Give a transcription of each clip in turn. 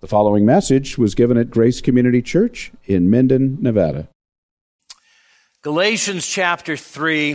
The following message was given at Grace Community Church in Minden, Nevada. Galatians chapter 3.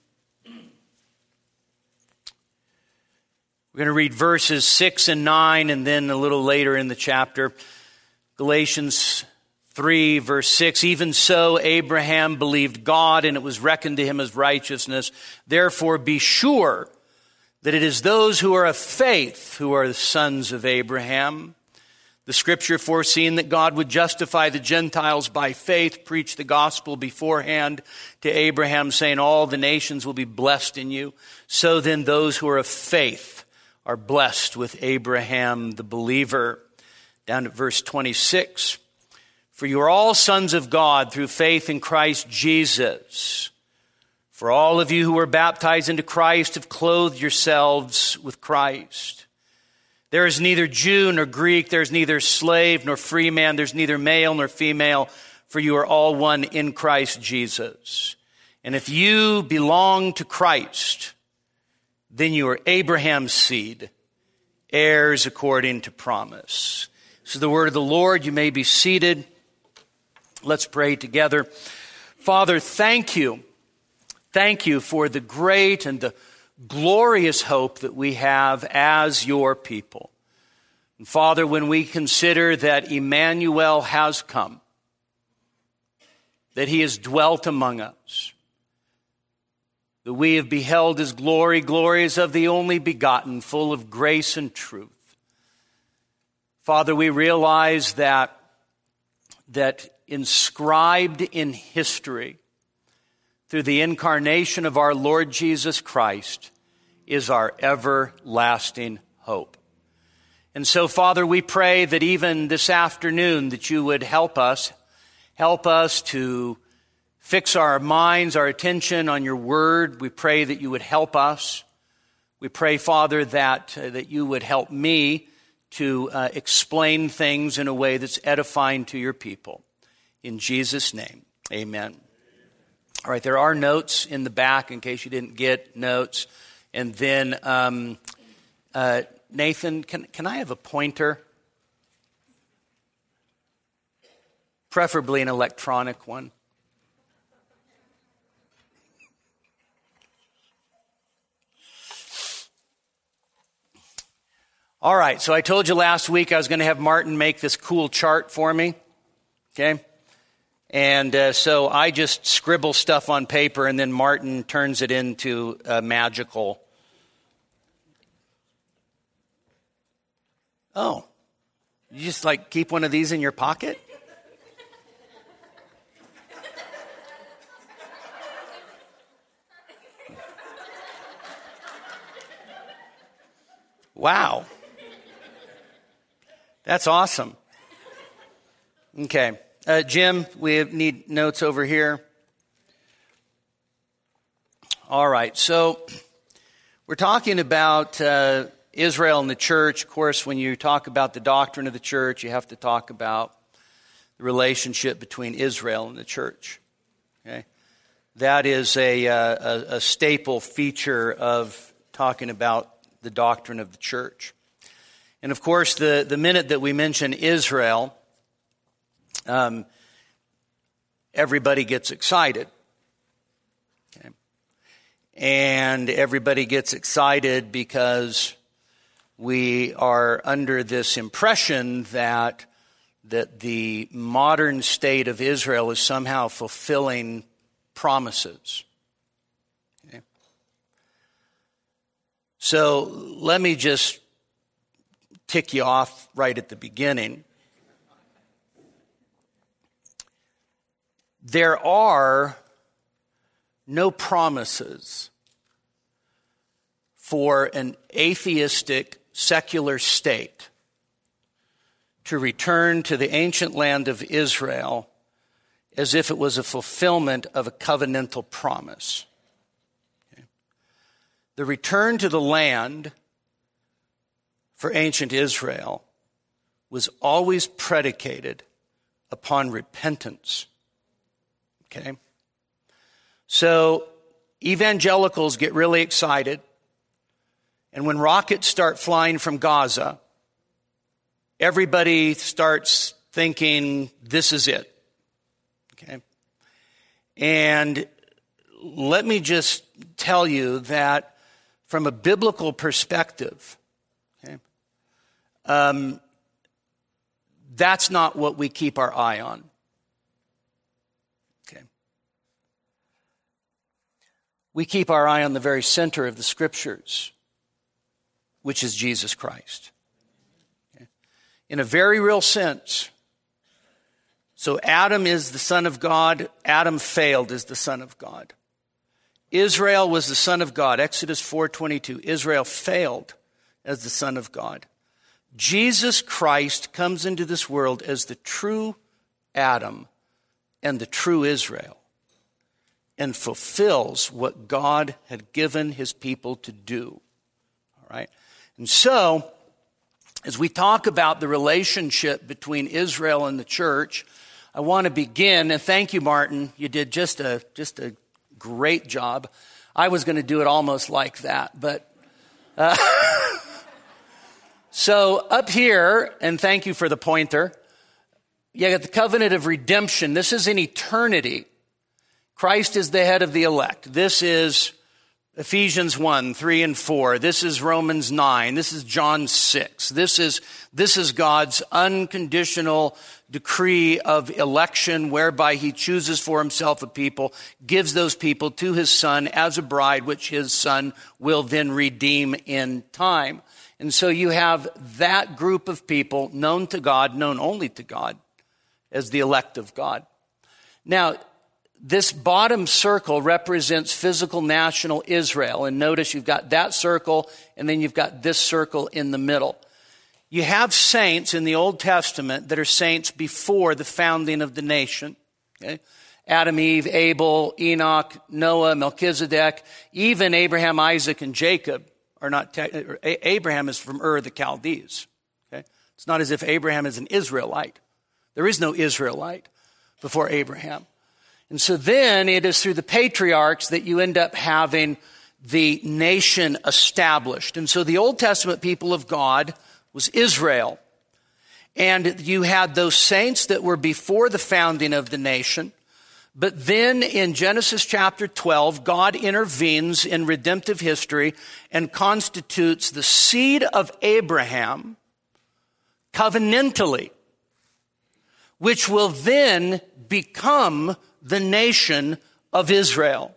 We're going to read verses 6 and 9, and then a little later in the chapter. Galatians 3, verse 6. Even so, Abraham believed God, and it was reckoned to him as righteousness. Therefore, be sure that it is those who are of faith who are the sons of Abraham. The scripture foreseeing that God would justify the Gentiles by faith, preached the gospel beforehand to Abraham, saying, all the nations will be blessed in you. So then those who are of faith are blessed with Abraham the believer. Down at verse 26. For you are all sons of God through faith in Christ Jesus. For all of you who were baptized into Christ have clothed yourselves with Christ. There is neither Jew nor Greek, there is neither slave nor free man, there's neither male nor female, for you are all one in Christ Jesus. And if you belong to Christ, then you are Abraham's seed, heirs according to promise. This is the word of the Lord. You may be seated. Let's pray together. Father, thank you. Thank you for the great and the glorious hope that we have as your people. And Father, when we consider that Emmanuel has come, that he has dwelt among us, that we have beheld his glory, glories of the only begotten, full of grace and truth. Father, we realize that inscribed in history through the incarnation of our Lord Jesus Christ is our everlasting hope. And so, Father, we pray that even this afternoon that you would help us to fix our minds, our attention on your word. We pray that you would help us. We pray, Father, that you would help me to explain things in a way that's edifying to your people. In Jesus' name, amen. All right, there are notes in the back in case you didn't get notes. And then, Nathan, can I have a pointer? Preferably an electronic one. All right, so I told you last week I was going to have Martin make this cool chart for me. Okay? And so I just scribble stuff on paper, and then Martin turns it into a magical. Oh, you just like keep one of these in your pocket? Wow. That's awesome. Okay. Jim, we need notes over here. All right, so we're talking about Israel and the church. Of course, when you talk about the doctrine of the church, you have to talk about the relationship between Israel and the church. Okay, that is a staple feature of talking about the doctrine of the church. And of course, the minute that we mention Israel, everybody gets excited. Okay. And everybody gets excited because we are under this impression that the modern state of Israel is somehow fulfilling promises. Okay. So let me just tick you off right at the beginning. There are no promises for an atheistic, secular state to return to the ancient land of Israel as if it was a fulfillment of a covenantal promise. Okay. The return to the land for ancient Israel was always predicated upon repentance. Okay? So evangelicals get really excited, and when rockets start flying from Gaza, everybody starts thinking this is it. Okay? And let me just tell you that from a biblical perspective, okay, that's not what we keep our eye on. Okay. We keep our eye on the very center of the Scriptures, which is Jesus Christ. Okay. In a very real sense. So Adam is the son of God. Adam failed as the son of God. Israel was the son of God. Exodus 4:22. Israel failed as the son of God. Jesus Christ comes into this world as the true Adam and the true Israel and fulfills what God had given his people to do. All right? And so, as we talk about the relationship between Israel and the church, I want to begin, and thank you, Martin. You did just a great job. I was going to do it almost like that, but so up here, and thank you for the pointer, you got the covenant of redemption. This is in eternity. Christ is the head of the elect. This is Ephesians 1, 3 and 4. This is Romans 9. This is John 6. This is God's unconditional decree of election whereby he chooses for himself a people, gives those people to his son as a bride, which his son will then redeem in time. And so you have that group of people known to God, known only to God, as the elect of God. Now, this bottom circle represents physical national Israel. And notice you've got that circle, and then you've got this circle in the middle. You have saints in the Old Testament that are saints before the founding of the nation. Okay? Adam, Eve, Abel, Enoch, Noah, Melchizedek, even Abraham, Isaac, and Jacob are not, Abraham is from Ur of the Chaldees. Okay? It's not as if Abraham is an Israelite. There is no Israelite before Abraham. And so then it is through the patriarchs that you end up having the nation established. And so the Old Testament people of God was Israel. And you had those saints that were before the founding of the nation. But then in Genesis chapter 12, God intervenes in redemptive history and constitutes the seed of Abraham covenantally, which will then become the nation of Israel.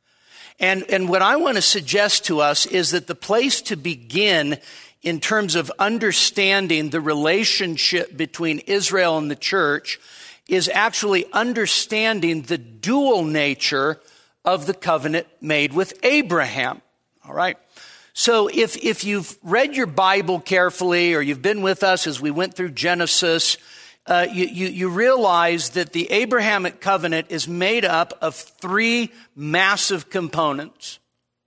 And what I want to suggest to us is that the place to begin in terms of understanding the relationship between Israel and the church is actually understanding the dual nature of the covenant made with Abraham. All right? So if you've read your Bible carefully or you've been with us as we went through Genesis, you realize that the Abrahamic covenant is made up of three massive components: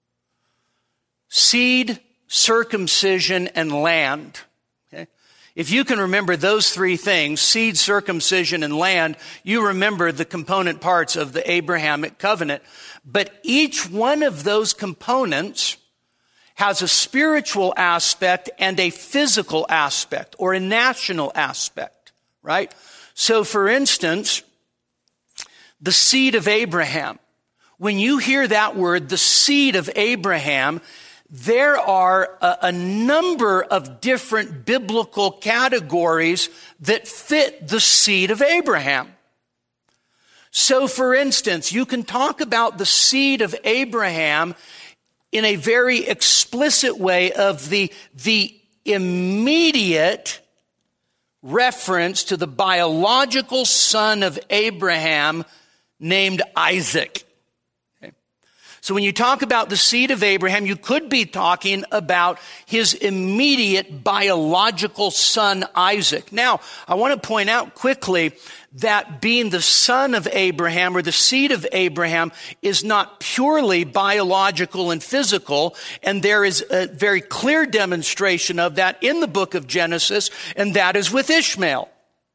seed, circumcision, and land. Okay? If you can remember those three things, seed, circumcision, and land, you remember the component parts of the Abrahamic covenant. But each one of those components has a spiritual aspect and a physical aspect, or a national aspect, right? So for instance, the seed of Abraham. When you hear that word, the seed of Abraham, there are a number of different biblical categories that fit the seed of Abraham. So for instance, you can talk about the seed of Abraham in a very explicit way of the immediate reference to the biological son of Abraham named Isaac. Okay. So when you talk about the seed of Abraham, you could be talking about his immediate biological son Isaac. Now, I want to point out quickly that being the son of Abraham or the seed of Abraham is not purely biological and physical, and there is a very clear demonstration of that in the book of Genesis, and that is with Ishmael.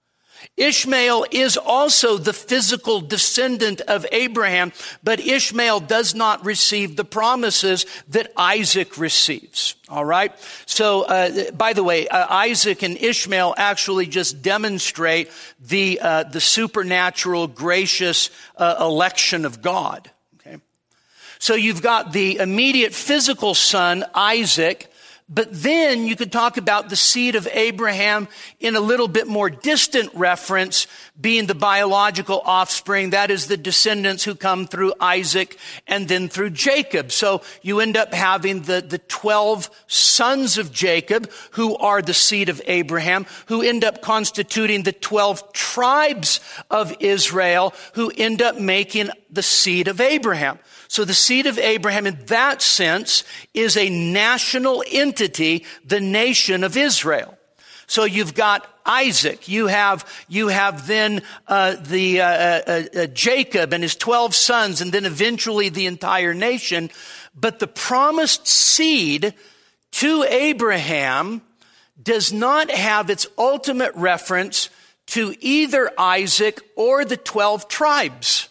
Ishmael is also the physical descendant of Abraham, but Ishmael does not receive the promises that Isaac receives. All right. So, by the way, Isaac and Ishmael actually just demonstrate the supernatural, gracious election of God. Okay. So you've got the immediate physical son, Isaac. But then you could talk about the seed of Abraham in a little bit more distant reference, being the biological offspring. That is the descendants who come through Isaac and then through Jacob. So you end up having the 12 sons of Jacob, who are the seed of Abraham, who end up constituting the 12 tribes of Israel, who end up making the seed of Abraham. So the seed of Abraham in that sense is a national entity, the nation of Israel. So you've got Isaac, you have then Jacob and his 12 sons, and then eventually the entire nation. But the promised seed to Abraham does not have its ultimate reference to either Isaac or the 12 tribes.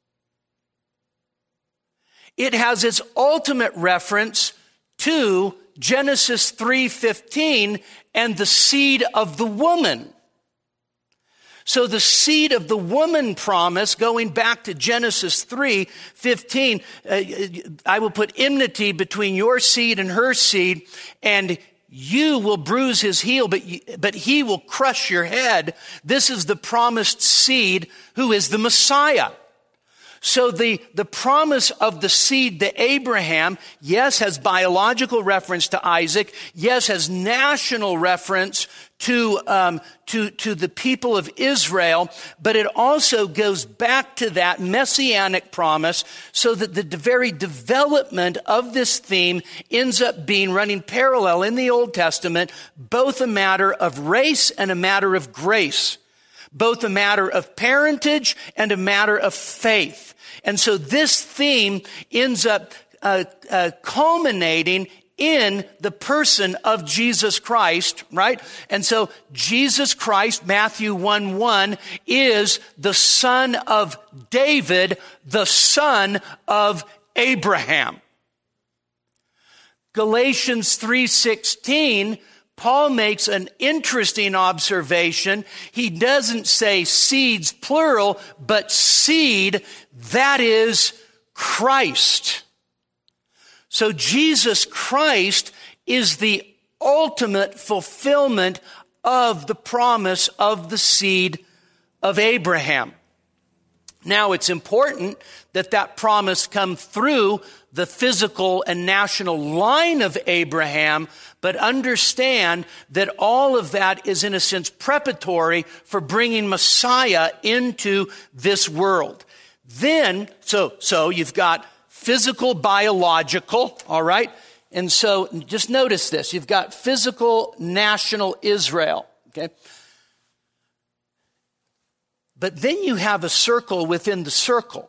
It has its ultimate reference to Genesis 3:15 and the seed of the woman. So the seed of the woman promise, going back to Genesis 3:15, I will put enmity between your seed and her seed, and you will bruise his heel, but he will crush your head. This is the promised seed who is the Messiah. So the promise of the seed to Abraham, yes, has biological reference to Isaac, yes, has national reference to the people of Israel, but it also goes back to that messianic promise, so that the very development of this theme ends up being running parallel in the Old Testament, both a matter of race and a matter of grace, both a matter of parentage and a matter of faith. And so this theme ends up culminating in the person of Jesus Christ, right? And so Jesus Christ, Matthew 1:1, is the son of David, the son of Abraham. Galatians 3:16, Paul makes an interesting observation. He doesn't say seeds, plural, but seed, that is Christ. So Jesus Christ is the ultimate fulfillment of the promise of the seed of Abraham. Now, it's important that that promise come through the physical and national line of Abraham, but understand that all of that is, in a sense, preparatory for bringing Messiah into this world. Then, so you've got physical, biological, all right? And so just notice this. You've got physical, national Israel, okay? But then you have a circle within the circle.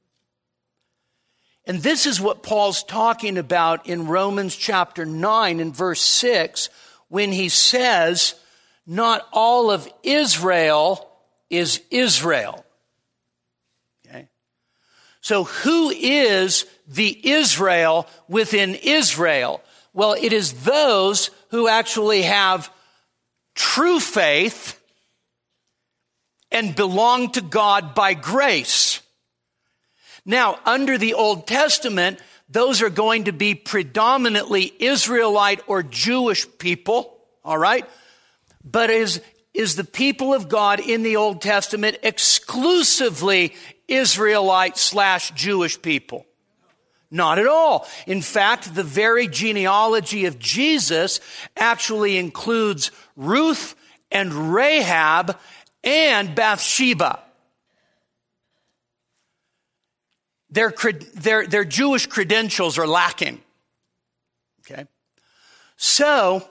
And this is what Paul's talking about in Romans chapter 9 and verse 6, when he says, not all of Israel is Israel. Okay? So who is the Israel within Israel? Well, it is those who actually have true faith and belong to God by grace. Now, under the Old Testament, those are going to be predominantly Israelite or Jewish people, all right? But is the people of God in the Old Testament exclusively Israelite/Jewish people? Not at all. In fact, the very genealogy of Jesus actually includes Ruth and Rahab and Bathsheba. Their Jewish credentials are lacking. Okay? So,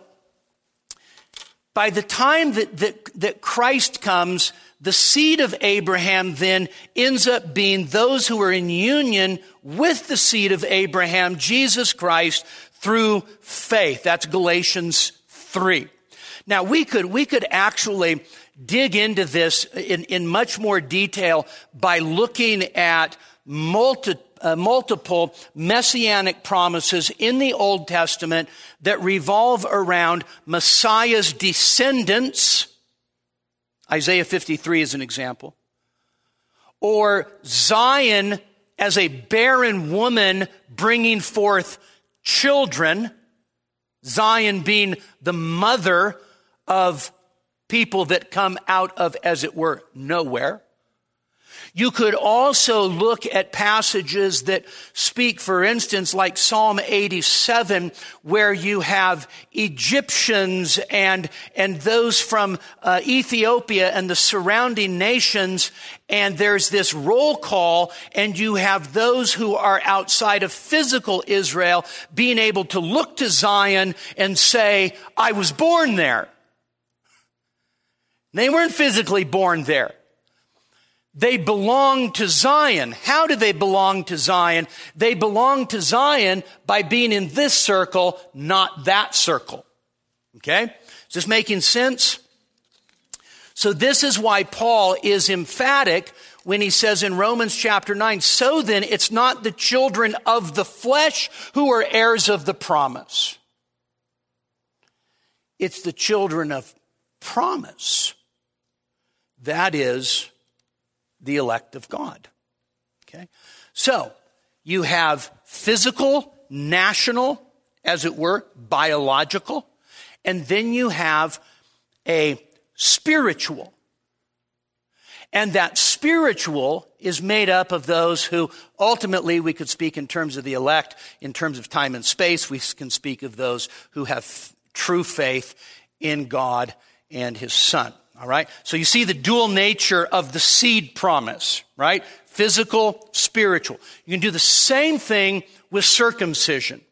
by the time that Christ comes, the seed of Abraham then ends up being those who are in union with the seed of Abraham, Jesus Christ, through faith. That's Galatians 3. Now, we could actually dig into this in much more detail by looking at multiple messianic promises in the Old Testament that revolve around Messiah's descendants. Isaiah 53 is an example. Or Zion as a barren woman bringing forth children. Zion being the mother of people that come out of, as it were, nowhere. You could also look at passages that speak, for instance, like Psalm 87, where you have Egyptians and those from Ethiopia and the surrounding nations, and there's this roll call, and you have those who are outside of physical Israel being able to look to Zion and say, I was born there. They weren't physically born there. They belong to Zion. How do they belong to Zion? They belong to Zion by being in this circle, not that circle. Okay? Is this making sense? So this is why Paul is emphatic when he says in Romans chapter 9, so then it's not the children of the flesh who are heirs of the promise. It's the children of promise. That is the elect of God. Okay? So, you have physical, national, as it were, biological, and then you have a spiritual. And that spiritual is made up of those who ultimately we could speak in terms of the elect, in terms of time and space. We can speak of those who have true faith in God and His Son. All right. So you see the dual nature of the seed promise, right? Physical, spiritual. You can do the same thing with circumcision.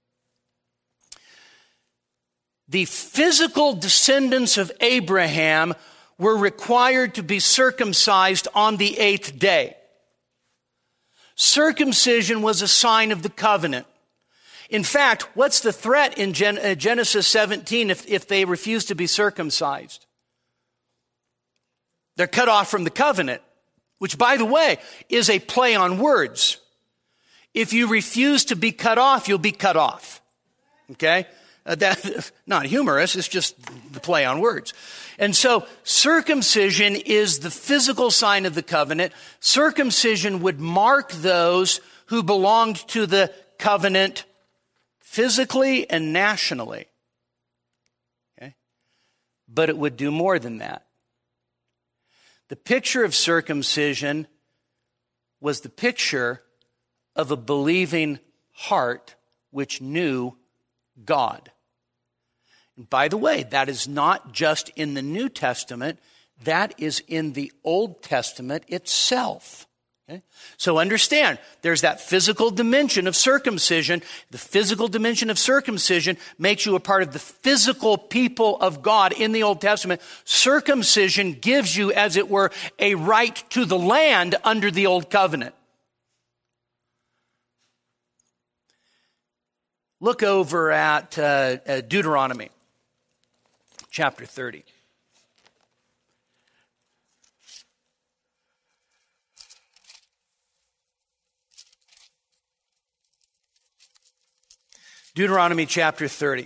The physical descendants of Abraham were required to be circumcised on the 8th day. Circumcision was a sign of the covenant. In fact, what's the threat in Genesis 17 if they refuse to be circumcised? They're cut off from the covenant, which, by the way, is a play on words. If you refuse to be cut off, you'll be cut off. Okay? That's not humorous. It's just the play on words. And so circumcision is the physical sign of the covenant. Circumcision would mark those who belonged to the covenant physically and nationally. Okay? But it would do more than that. The picture of circumcision was the picture of a believing heart which knew God. And by the way, that is not just in the New Testament, that is in the Old Testament itself. Okay? So understand, there's that physical dimension of circumcision. The physical dimension of circumcision makes you a part of the physical people of God in the Old Testament. Circumcision gives you, as it were, a right to the land under the Old Covenant. Look over at Deuteronomy chapter 30. Deuteronomy chapter 30.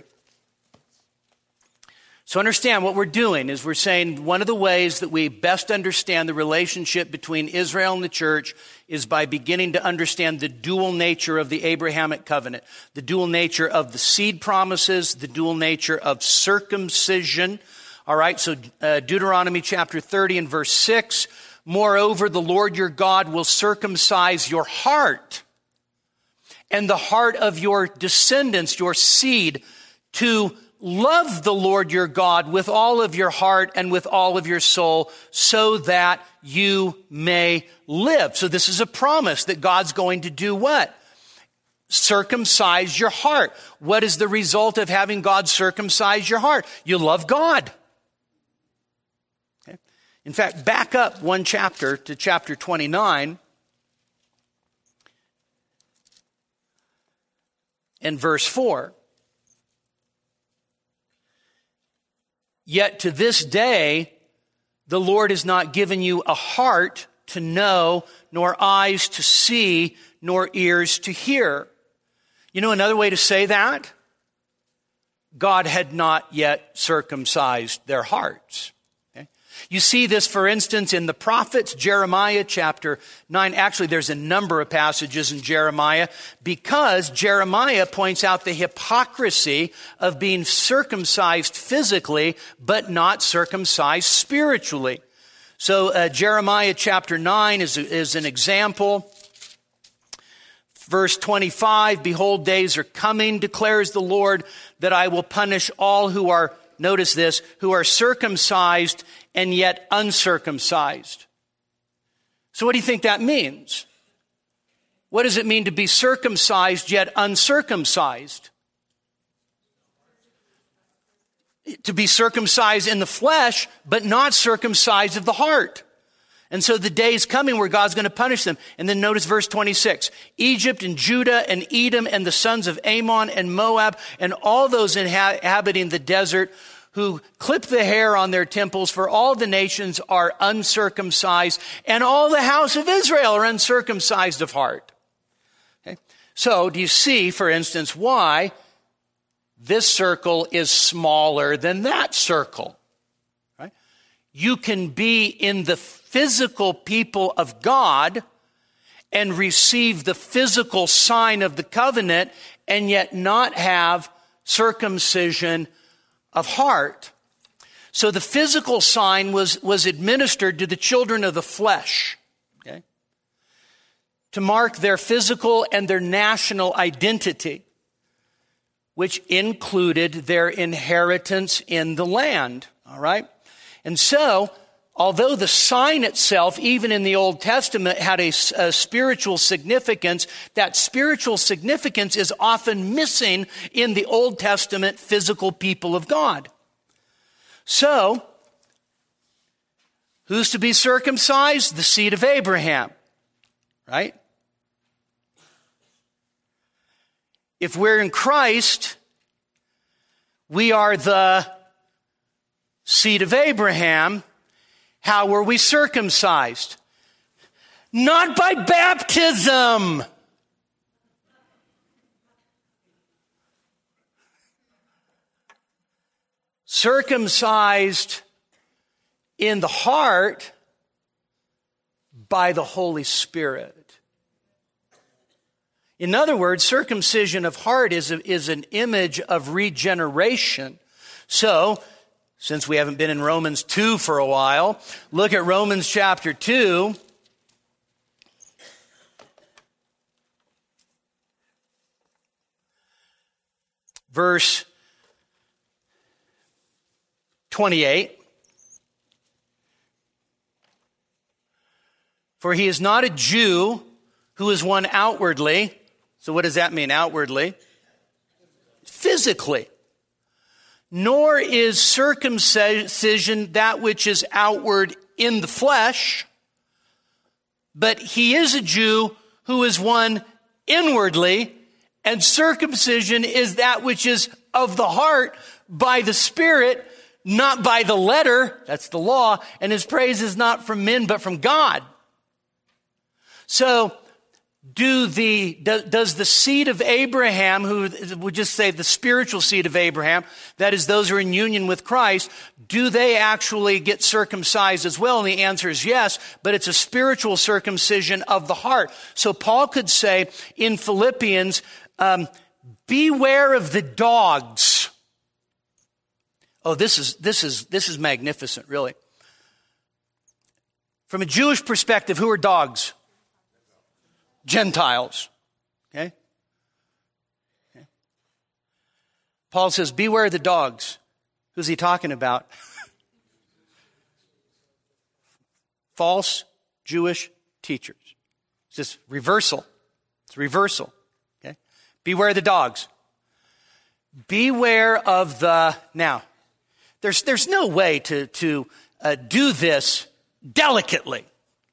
So understand what we're doing is we're saying one of the ways that we best understand the relationship between Israel and the church is by beginning to understand the dual nature of the Abrahamic covenant, the dual nature of the seed promises, the dual nature of circumcision. All right, so Deuteronomy chapter 30 and verse 6, moreover, the Lord your God will circumcise your heart and the heart of your descendants, your seed, to love the Lord your God with all of your heart and with all of your soul so that you may live. So this is a promise that God's going to do what? Circumcise your heart. What is the result of having God circumcise your heart? You love God. Okay. In fact, back up one chapter to chapter 29 and verse 4. Yet to this day, the Lord has not given you a heart to know, nor eyes to see, nor ears to hear. You know another way to say that? God had not yet circumcised their hearts. Okay? You see this, for instance, in the prophets, Jeremiah chapter 9. Actually, there's a number of passages in Jeremiah because Jeremiah points out the hypocrisy of being circumcised physically, but not circumcised spiritually. So Jeremiah chapter 9 is an example. Verse 25, behold, days are coming, declares the Lord, that I will punish all who are, notice this, who are circumcised and yet uncircumcised. So what do you think that means? What does it mean to be circumcised yet uncircumcised? To be circumcised in the flesh, but not circumcised of the heart. And so the day is coming where God's going to punish them. And then notice verse 26. Egypt and Judah and Edom and the sons of Ammon and Moab and all those inhabiting the desert who clip the hair on their temples, for all the nations are uncircumcised, and all the house of Israel are uncircumcised of heart. Okay? So do you see, for instance, why this circle is smaller than that circle? Right? You can be in the physical people of God and receive the physical sign of the covenant and yet not have circumcision of heart. So the physical sign was administered to the children of the flesh, okay, to mark their physical and their national identity, which included their inheritance in the land, all right? And so, although the sign itself, even in the Old Testament, had a spiritual significance, that spiritual significance is often missing in the Old Testament physical people of God. So, who's to be circumcised? The seed of Abraham, right? If we're in Christ, we are the seed of Abraham. How were we circumcised? Not by baptism. Circumcised in the heart by the Holy Spirit. In other words, circumcision of heart is an image of regeneration. So, since we haven't been in Romans 2 for a while, look at Romans chapter 2. Verse 28. For he is not a Jew who is one outwardly. So what does that mean, outwardly? Physically. Nor is circumcision that which is outward in the flesh, but he is a Jew who is one inwardly, and circumcision is that which is of the heart by the Spirit, not by the letter, that's the law, and his praise is not from men but from God. So, does the seed of Abraham, who would just say the spiritual seed of Abraham, that is those who are in union with Christ, do they actually get circumcised as well? And the answer is yes, but it's a spiritual circumcision of the heart. So Paul could say in Philippians, beware of the dogs. Oh, this is magnificent, really. From a Jewish perspective, who are dogs? Gentiles. Okay? Paul says, beware the dogs. Who's he talking about? False Jewish teachers. It's just reversal. It's reversal. Okay? Beware the dogs. Beware of the... Now, there's no way to do this delicately.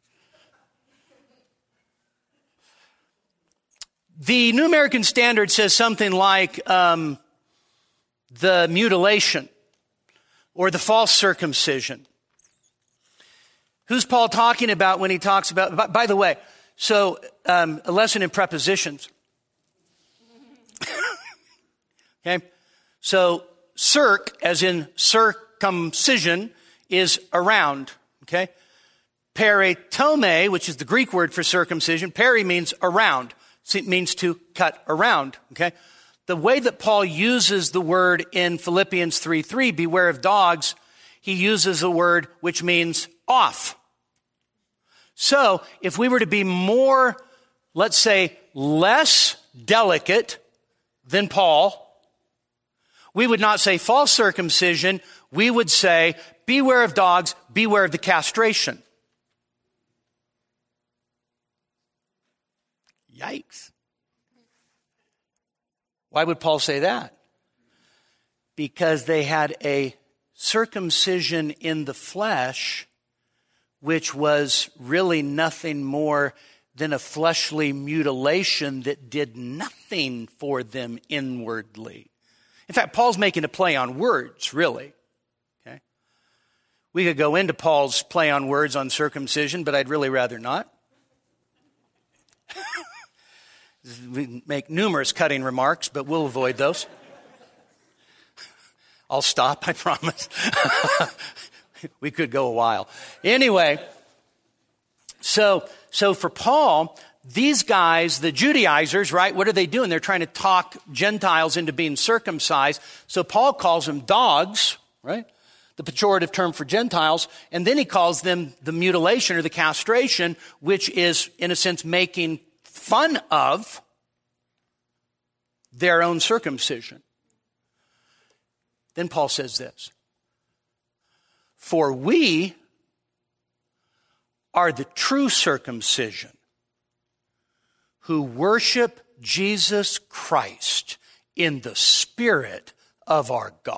The New American Standard says something like the mutilation. or the false circumcision. Who's Paul talking about when he talks about, by the way, so a lesson in prepositions. Okay, so circ, as in circumcision, is around. Okay, peritome, which is the Greek word for circumcision, peri means around. So it means to cut around. Okay, the way that Paul uses the word in Philippians 3:3, beware of dogs, he uses a word which means off. So if we were to be more, let's say, less delicate than Paul, we would not say false circumcision. We would say, beware of dogs, beware of the castration. Yikes. Why would Paul say that? Because they had a circumcision in the flesh, which was really nothing more than a fleshly mutilation that did nothing for them inwardly. In fact, Paul's making a play on words, really. Okay? We could go into Paul's play on words on circumcision, but I'd really rather not. We make numerous cutting remarks, but we'll avoid those. I'll stop, I promise. We could go a while. Anyway, so for Paul, these guys, the Judaizers, right, what are they doing? They're trying to talk Gentiles into being circumcised. So Paul calls them dogs, right? The pejorative term for Gentiles. And then he calls them the mutilation or the castration, which is, in a sense, making fun of their own circumcision. Then Paul says this. For we are the true circumcision who worship Jesus Christ in the Spirit of our God.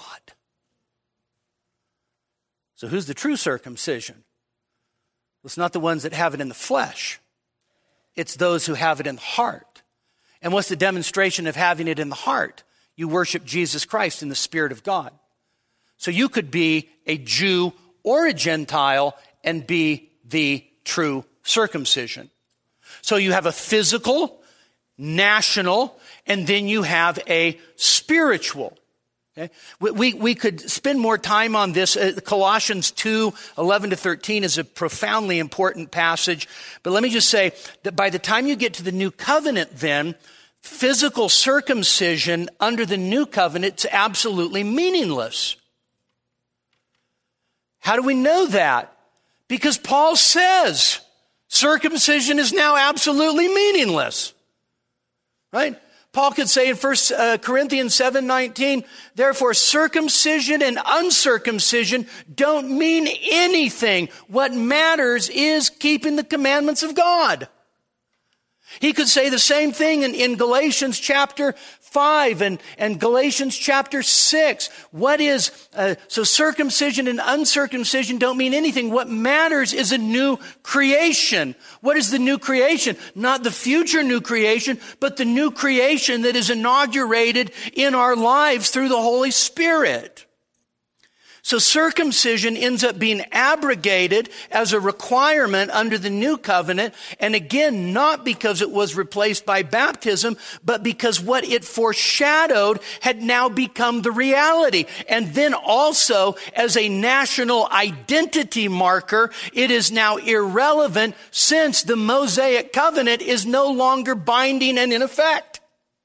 So who's the true circumcision? It's not the ones that have it in the flesh. It's those who have it in the heart. And what's the demonstration of having it in the heart? You worship Jesus Christ in the Spirit of God. So you could be a Jew or a Gentile and be the true circumcision. So you have a physical, national, and then you have a spiritual. Okay? We could spend more time on this. Colossians 2:11-13 is a profoundly important passage. But let me just say that by the time you get to the new covenant then, physical circumcision under the new covenant is absolutely meaningless. How do we know that? Because Paul says circumcision is now absolutely meaningless. Right? Paul could say in 1 Corinthians 7:19, therefore circumcision and uncircumcision don't mean anything. What matters is keeping the commandments of God. He could say the same thing in Galatians chapter 5 and Galatians chapter 6. What is, so circumcision and uncircumcision don't mean anything. What matters is a new creation. What is the new creation? Not the future new creation, but the new creation that is inaugurated in our lives through the Holy Spirit. So circumcision ends up being abrogated as a requirement under the new covenant. And again, not because it was replaced by baptism, but because what it foreshadowed had now become the reality. And then also as a national identity marker, it is now irrelevant since the Mosaic covenant is no longer binding and in effect.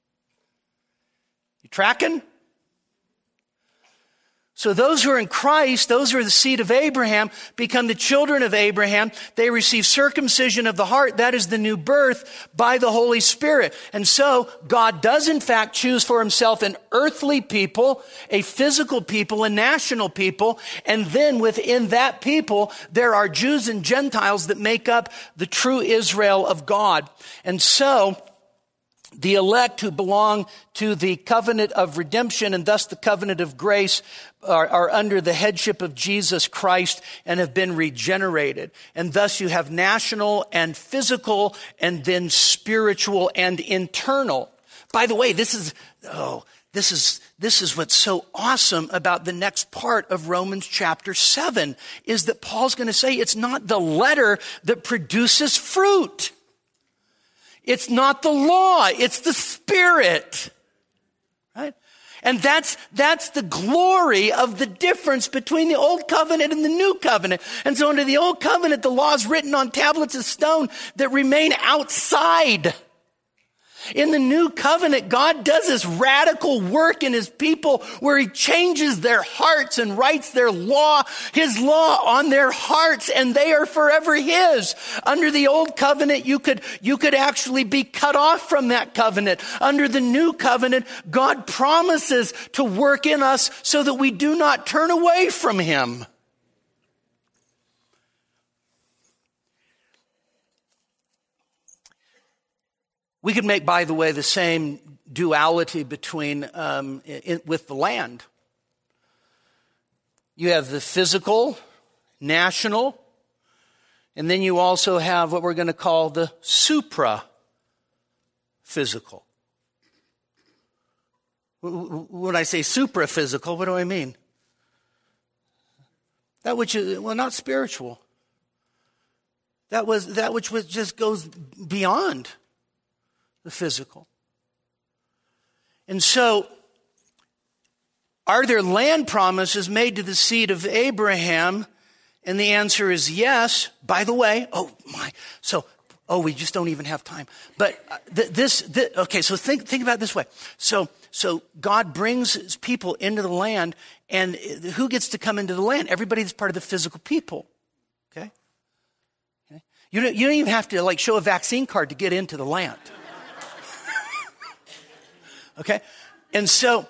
You tracking? So those who are in Christ, those who are the seed of Abraham, become the children of Abraham. They receive circumcision of the heart. That is the new birth by the Holy Spirit. And so God does in fact choose for himself an earthly people, a physical people, a national people. And then within that people, there are Jews and Gentiles that make up the true Israel of God. And so the elect who belong to the covenant of redemption and thus the covenant of grace are under the headship of Jesus Christ and have been regenerated. And thus you have national and physical and then spiritual and internal. By the way, this is this is what's so awesome about the next part of Romans chapter 7, is that Paul's going to say it's not the letter that produces fruit. It's not the law, it's the Spirit. Right? And that's the glory of the difference between the old covenant and the new covenant. And so under the old covenant, the law is written on tablets of stone that remain outside. In the new covenant, God does this radical work in his people where he changes their hearts and writes his law on their hearts, and they are forever his. Under the old covenant, you could actually be cut off from that covenant. Under the new covenant, God promises to work in us so that we do not turn away from him. We could make, by the way, the same duality between with the land. You have the physical, national, and then you also have what we're going to call the supra-physical. When I say supra-physical, what do I mean? That which is, not spiritual. That which just goes beyond the physical. And so, are there land promises made to the seed of Abraham? And the answer is yes. By the way, we just don't even have time. But okay, so think about it this way. So God brings his people into the land, and who gets to come into the land? Everybody that's part of the physical people. Okay? You don't even have to show a vaccine card to get into the land. Okay? But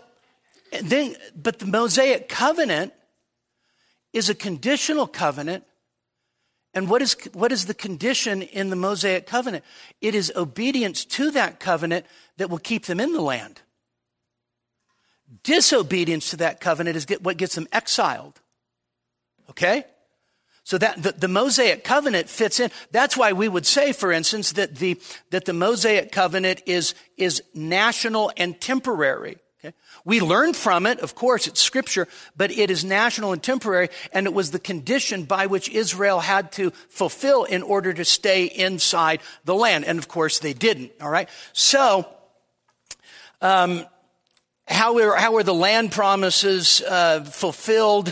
the Mosaic covenant is a conditional covenant. And what is the condition in the Mosaic covenant? It is obedience to that covenant that will keep them in the land. Disobedience to that covenant is what gets them exiled. Okay? So that the Mosaic covenant fits in. That's why we would say, for instance, that the Mosaic covenant is national and temporary. Okay? We learn from it, of course, it's scripture, but it is national and temporary, and it was the condition by which Israel had to fulfill in order to stay inside the land. And of course, they didn't. All right. So, how were the land promises fulfilled?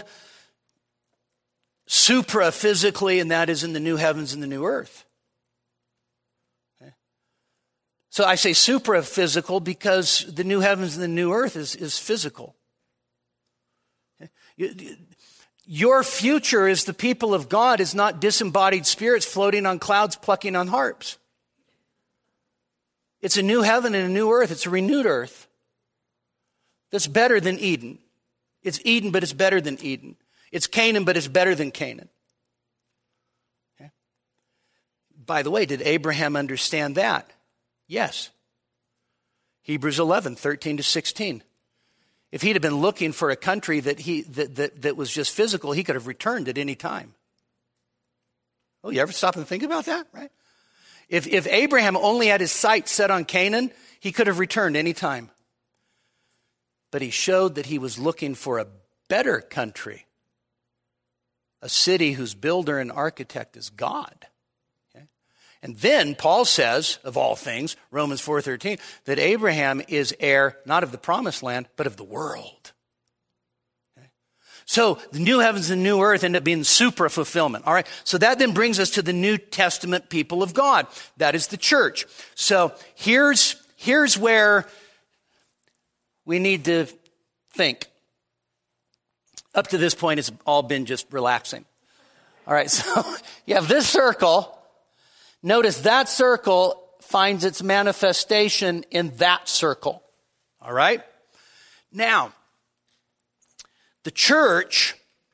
Supra-physically, and that is in the new heavens and the new earth. Okay. So I say supra-physical because the new heavens and the new earth is physical. Okay. Your future as the people of God is not disembodied spirits floating on clouds, plucking on harps. It's a new heaven and a new earth. It's a renewed earth. That's better than Eden. It's Eden, but it's better than Eden. It's Canaan, but it's better than Canaan. Okay. By the way, did Abraham understand that? Yes. Hebrews 11, 13 to 16. If he'd have been looking for a country that was just physical, he could have returned at any time. Oh, you ever stop and think about that? Right? If Abraham only had his sights set on Canaan, he could have returned any time. But he showed that he was looking for a better country. A city whose builder and architect is God. Okay? And then Paul says, of all things, Romans 4:13, that Abraham is heir not of the promised land, but of the world. Okay? So the new heavens and new earth end up being supra-fulfillment. All right. So that then brings us to the New Testament people of God. That is the church. So here's where we need to think. Up to this point, it's all been just relaxing. All right, so you have this circle. Notice that circle finds its manifestation in that circle. All right? Now, the church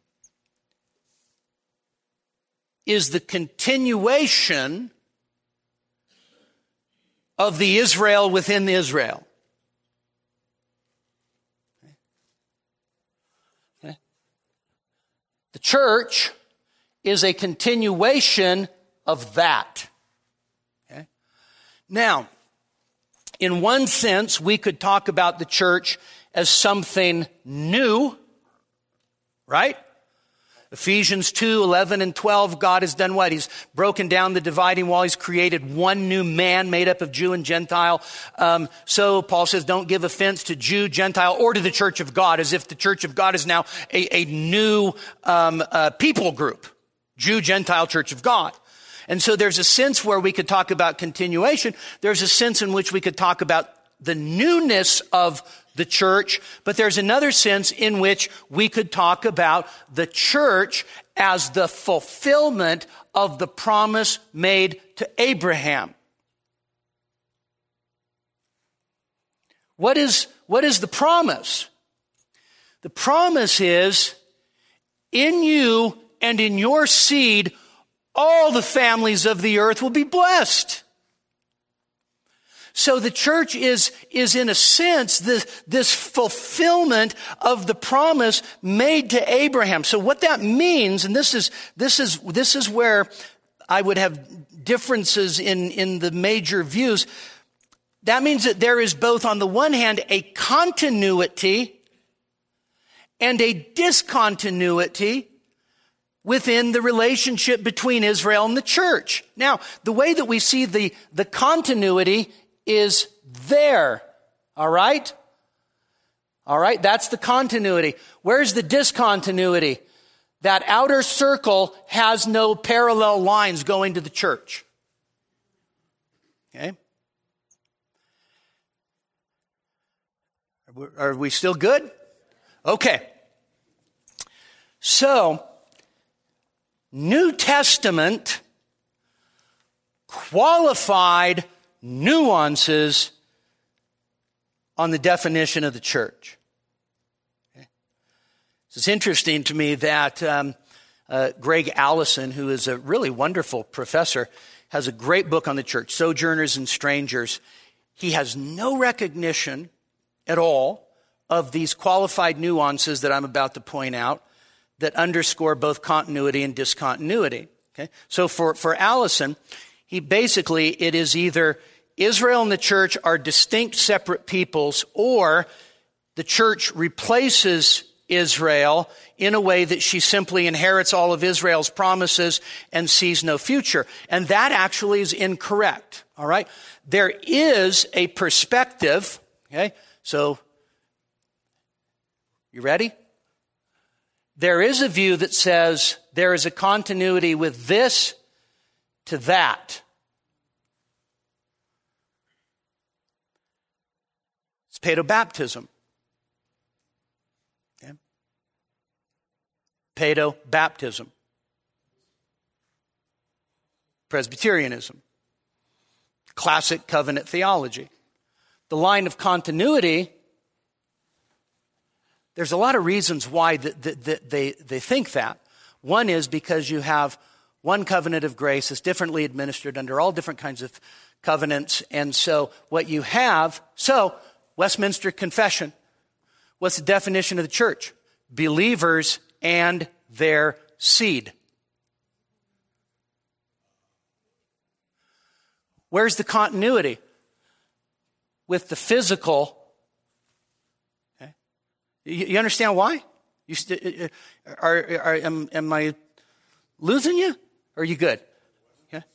is the continuation of the Israel within Israel. The church is a continuation of that. Okay? Now, in one sense, we could talk about the church as something new, right? Ephesians 2:11 and 12, God has done what? He's broken down the dividing wall. He's created one new man made up of Jew and Gentile. So Paul says, don't give offense to Jew, Gentile, or to the church of God, as if the church of God is now a new people group. Jew, Gentile, church of God. And so there's a sense where we could talk about continuation. There's a sense in which we could talk about the newness of the church, but there's another sense in which we could talk about the church as the fulfillment of the promise made to Abraham. What is the promise? The promise is, in you and in your seed, all the families of the earth will be blessed. So the church is in a sense this fulfillment of the promise made to Abraham. So what that means, and this is where I would have differences in the major views. That means that there is both, on the one hand, a continuity and a discontinuity within the relationship between Israel and the church. Now, the way that we see the continuity is there. All right? All right, that's the continuity. Where's the discontinuity? That outer circle has no parallel lines going to the church. Okay? Are we still good? Okay. So, New Testament qualified nuances on the definition of the church. Okay. It's interesting to me that Greg Allison, who is a really wonderful professor, has a great book on the church, Sojourners and Strangers. He has no recognition at all of these qualified nuances that I'm about to point out that underscore both continuity and discontinuity. Okay? So for Allison, it is either Israel and the church are distinct separate peoples, or the church replaces Israel in a way that she simply inherits all of Israel's promises and sees no future. And that actually is incorrect. All right? There is a perspective, okay? So, you ready? There is a view that says there is a continuity with this to that. It's paedobaptism. Okay? Paedobaptism. Presbyterianism. Classic covenant theology. The line of continuity, there's a lot of reasons why they think that. One is because you have one covenant of grace that's differently administered under all different kinds of covenants. And so what you have, Westminster Confession, what's the definition of the church? Believers and their seed. Where's the continuity? With the physical. Okay. You understand why? Am I losing you? Or are you good? Okay.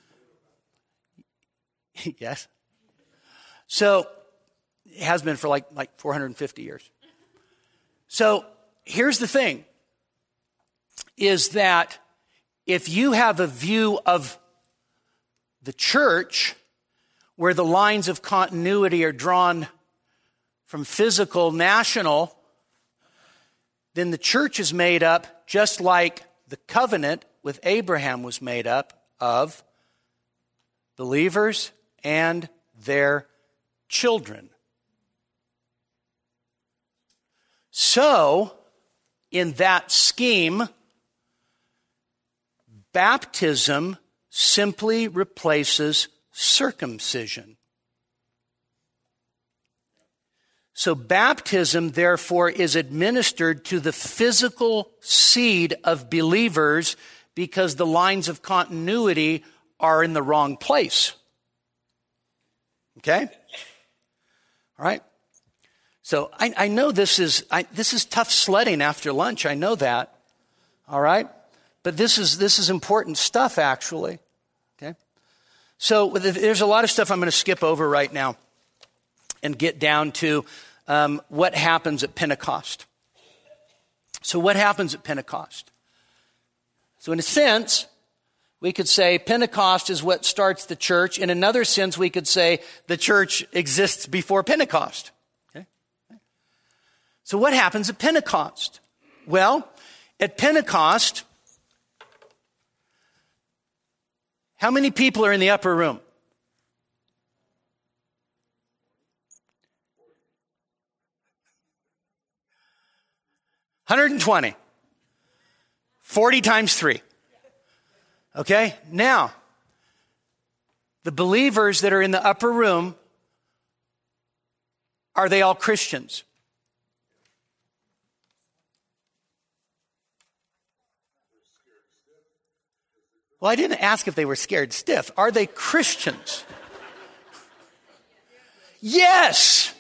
Yes. So it has been for like 450 years. So here's the thing, is that if you have a view of the church where the lines of continuity are drawn from physical, national, then the church is made up just like the covenant with Abraham was made up of believers and their children. So, in that scheme, baptism simply replaces circumcision. So baptism, therefore, is administered to the physical seed of believers because the lines of continuity are in the wrong place. Okay? All right? So I know this is tough sledding after lunch. I know that. All right? But this is important stuff, actually. Okay? So there's a lot of stuff I'm going to skip over right now and get down to what happens at Pentecost. So what happens at Pentecost? So in a sense, we could say Pentecost is what starts the church. In another sense, we could say the church exists before Pentecost. Okay? So what happens at Pentecost? Well, at Pentecost, how many people are in the upper room? $120. 40 times 3. Okay? Now, the believers that are in the upper room, are they all Christians? Well, I didn't ask if they were scared stiff. Are they Christians? Yes.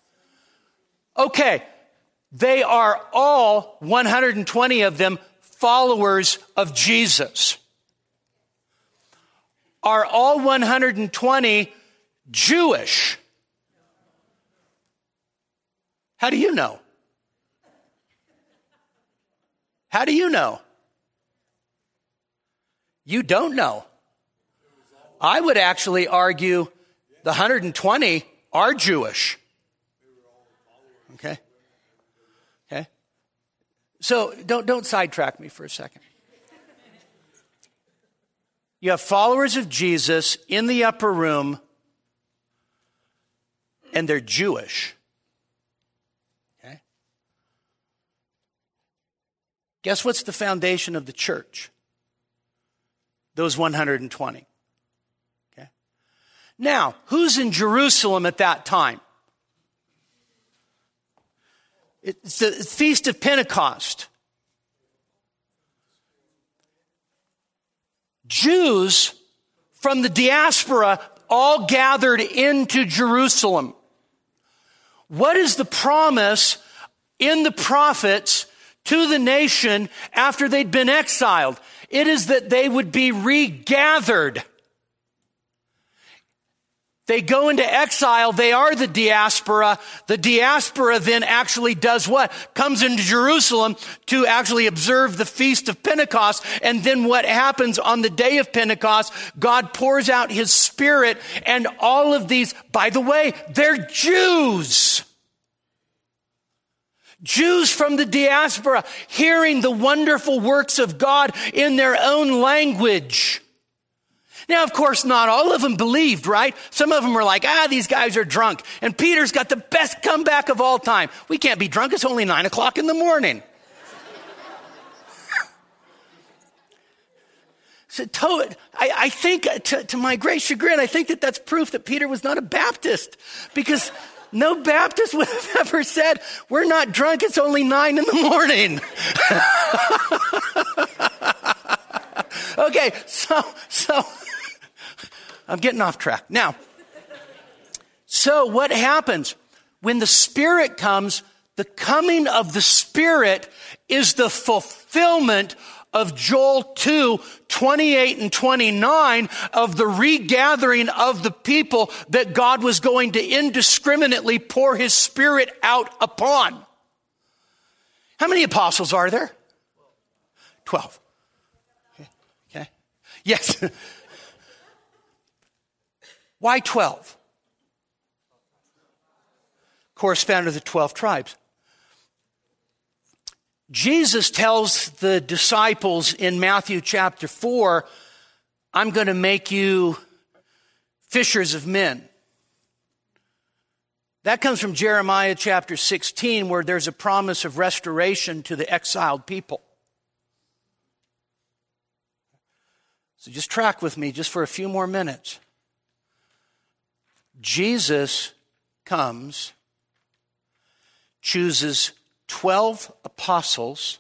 Okay. They are all, 120 of them, followers of Jesus. Are all 120 Jewish? How do you know? How do you know? You don't know. I would actually argue the 120 are Jewish. Okay? Okay? So don't sidetrack me for a second. You have followers of Jesus in the upper room, and they're Jewish. Okay? Guess what's the foundation of the church? Those 120. Okay? Now, who's in Jerusalem at that time? It's the Feast of Pentecost. Jews from the diaspora all gathered into Jerusalem. What is the promise in the prophets to the nation after they'd been exiled? It is that they would be regathered. They go into exile. They are the diaspora. The diaspora then actually does what? Comes into Jerusalem to actually observe the Feast of Pentecost. And then what happens on the day of Pentecost? God pours out his Spirit, and all of these, by the way, they're Jews. Jews from the diaspora hearing the wonderful works of God in their own language. Now, of course, not all of them believed, right? Some of them were like, these guys are drunk. And Peter's got the best comeback of all time. We can't be drunk. It's only 9 o'clock in the morning. So I think, to my great chagrin, I think that that's proof that Peter was not a Baptist. Because no Baptist would have ever said, we're not drunk. It's only 9 in the morning. Okay, so I'm getting off track. Now, so what happens? When the Spirit comes, the coming of the Spirit is the fulfillment of Joel 2, 28 and 29 of the regathering of the people that God was going to indiscriminately pour his Spirit out upon. How many apostles are there? 12. Okay. Yes. Why 12? Correspond to the 12 tribes. Jesus tells the disciples in Matthew chapter 4, I'm going to make you fishers of men. That comes from Jeremiah chapter 16, where there's a promise of restoration to the exiled people. So just track with me just for a few more minutes. Jesus comes, chooses 12 apostles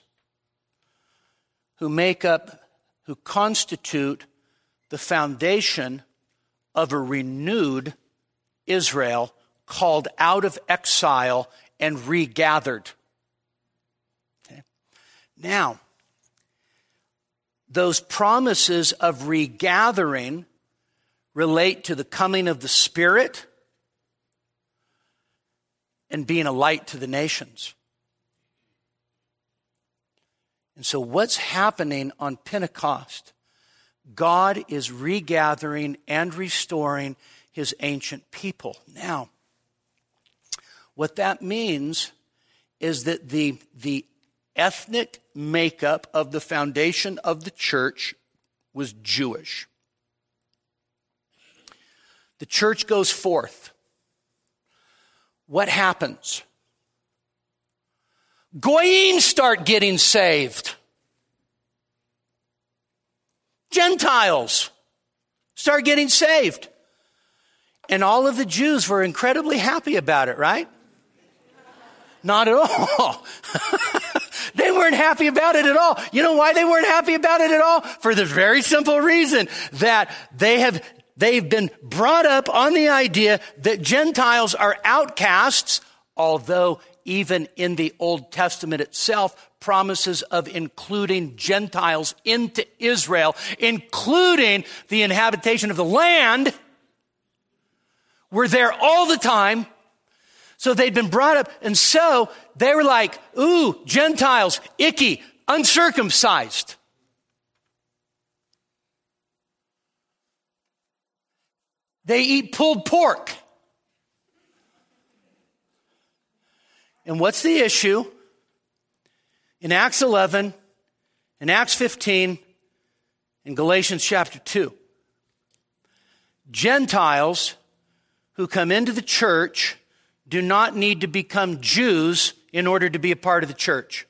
who constitute the foundation of a renewed Israel called out of exile and regathered. Okay. Now, those promises of regathering relate to the coming of the Spirit and being a light to the nations. And so what's happening on Pentecost? God is regathering and restoring his ancient people. Now, what that means is that the ethnic makeup of the foundation of the church was Jewish. The church goes forth. What happens? Goyim start getting saved. Gentiles start getting saved. And all of the Jews were incredibly happy about it, right? Not at all. They weren't happy about it at all. You know why they weren't happy about it at all? For the very simple reason that they've been brought up on the idea that Gentiles are outcasts, although even in the Old Testament itself, promises of including Gentiles into Israel, including the inhabitation of the land, were there all the time. So they'd been brought up, and so they were like, ooh, Gentiles, icky, uncircumcised. They eat pulled pork. And what's the issue? In Acts 11, in Acts 15, in Galatians chapter 2, Gentiles who come into the church do not need to become Jews in order to be a part of the church.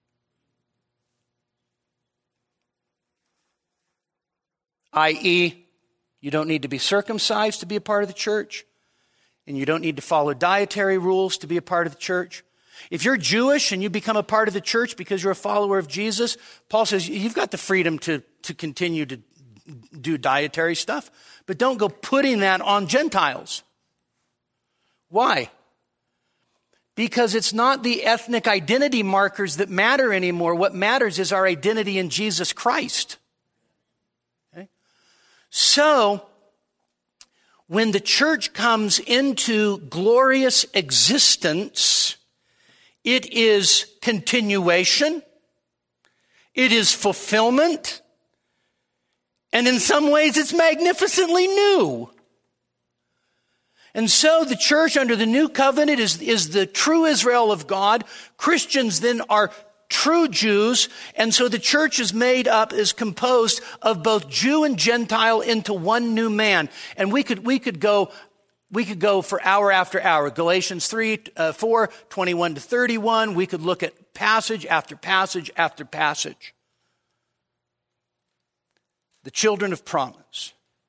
I.e., you don't need to be circumcised to be a part of the church, and you don't need to follow dietary rules to be a part of the church. If you're Jewish and you become a part of the church because you're a follower of Jesus, Paul says you've got the freedom to continue to do dietary stuff, but don't go putting that on Gentiles. Why? Because it's not the ethnic identity markers that matter anymore. What matters is our identity in Jesus Christ. Okay? So, when the church comes into glorious existence, it is continuation, it is fulfillment, and in some ways it's magnificently new. And so the church under the new covenant is the true Israel of God. Christians then are true Jews. And so the church is composed of both Jew and Gentile into one new man. And we could go for hour after hour. Galatians 4, 21 to 31. We could look at passage after passage after passage. The children of promise.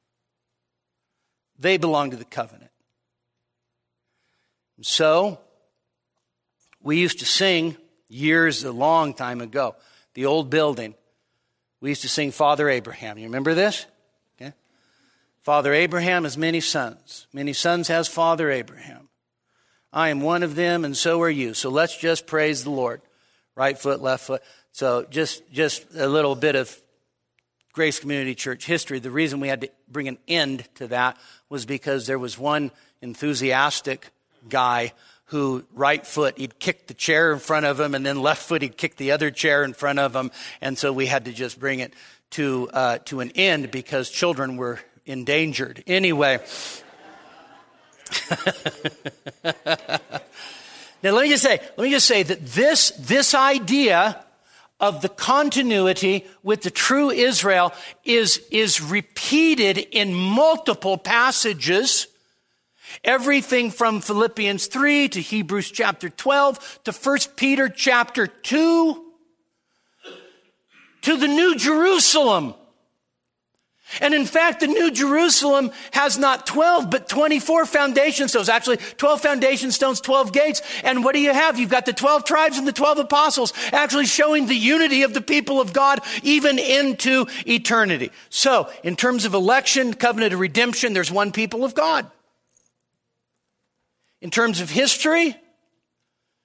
They belong to the covenant. And so, we used to sing a long time ago, the old building. We used to sing Father Abraham. You remember this? Okay. Father Abraham has many sons. Many sons has Father Abraham. I am one of them, and so are you. So let's just praise the Lord. Right foot, left foot. So just a little bit of Grace Community Church history. The reason we had to bring an end to that was because there was one enthusiastic guy who right foot, he'd kick the chair in front of him, and then left foot, he'd kick the other chair in front of him. And so we had to just bring it to an end because children were endangered. Anyway. Now let me just say that this idea of the continuity with the true Israel is repeated in multiple passages. Everything from Philippians 3 to Hebrews chapter 12 to 1 Peter chapter 2 to the New Jerusalem. And in fact, the New Jerusalem has not 12, but 24 foundation stones. Actually, 12 foundation stones, 12 gates. And what do you have? You've got the 12 tribes and the 12 apostles actually showing the unity of the people of God even into eternity. So, in terms of election, covenant of redemption, there's one people of God. In terms of history,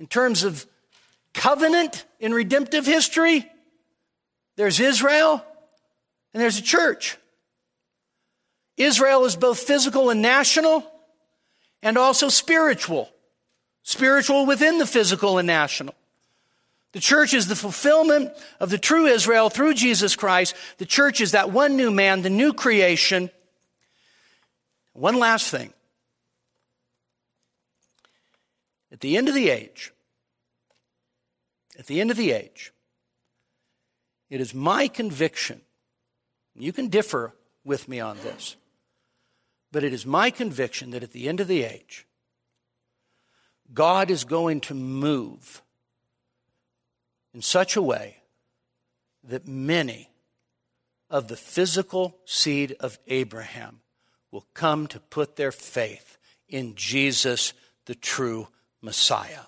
In terms of covenant in redemptive history, there's Israel and there's a church. Israel is both physical and national, and also spiritual. Spiritual within the physical and national. The church is the fulfillment of the true Israel through Jesus Christ. The church is that one new man, the new creation. One last thing. At the end of the age, it is my conviction, you can differ with me on this, but it is my conviction that at the end of the age, God is going to move in such a way that many of the physical seed of Abraham will come to put their faith in Jesus, the true Messiah.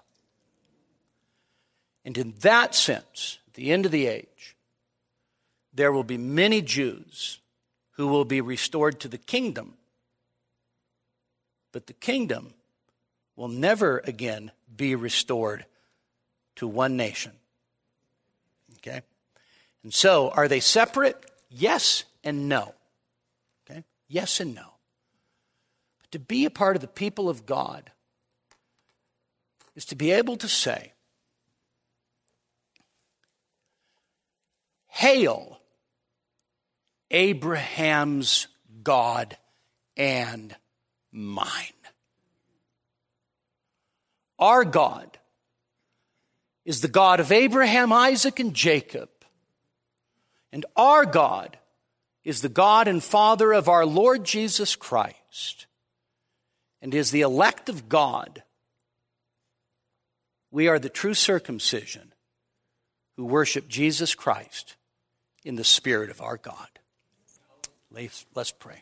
And in that sense, at the end of the age, there will be many Jews who will be restored to the kingdom. But the kingdom will never again be restored to one nation. Okay? And so, are they separate? Yes and no. Okay? Yes and no. But to be a part of the people of God is to be able to say, "Hail, Abraham's God and mine." Our God is the God of Abraham, Isaac, and Jacob. And our God is the God and Father of our Lord Jesus Christ, and is the elect of God. We are the true circumcision who worship Jesus Christ in the Spirit of our God. Let's pray.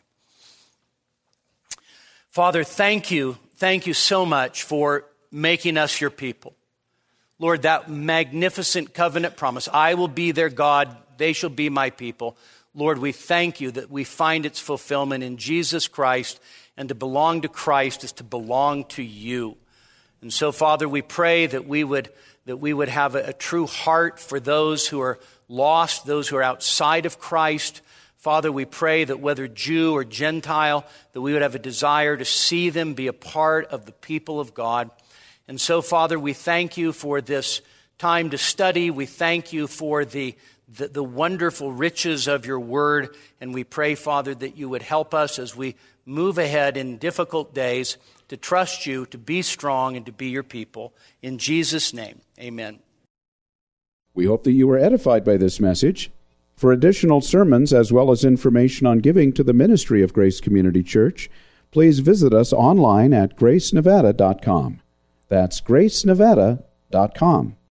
Father, thank you. Thank you so much for making us your people. Lord, that magnificent covenant promise, I will be their God, they shall be my people. Lord, we thank you that we find its fulfillment in Jesus Christ, and to belong to Christ is to belong to you. And so, Father, we pray that we would have a true heart for those who are lost, those who are outside of Christ. Father, we pray that whether Jew or Gentile, that we would have a desire to see them be a part of the people of God. And so, Father, we thank you for this time to study. We thank you for the wonderful riches of your word. And we pray, Father, that you would help us as we move ahead in difficult days to trust you, to be strong, and to be your people. In Jesus' name, amen. We hope that you were edified by this message. For additional sermons as well as information on giving to the ministry of Grace Community Church, please visit us online at gracenevada.com. That's gracenevada.com.